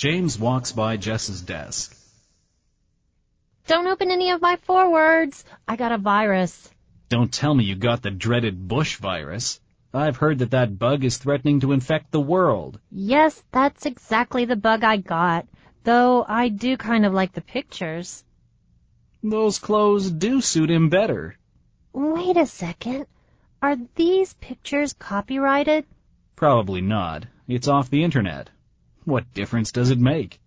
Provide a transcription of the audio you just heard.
James walks by Jess's desk. Don't open any of my forwards. I got a virus. Don't tell me you got the dreaded Bush virus. I've heard that bug is threatening to infect the world. Yes, that's exactly the bug I got, though I do kind of like the pictures. Those clothes do suit him better. Wait a second. Are these pictures copyrighted? Probably not. It's off the internet. What difference does it make?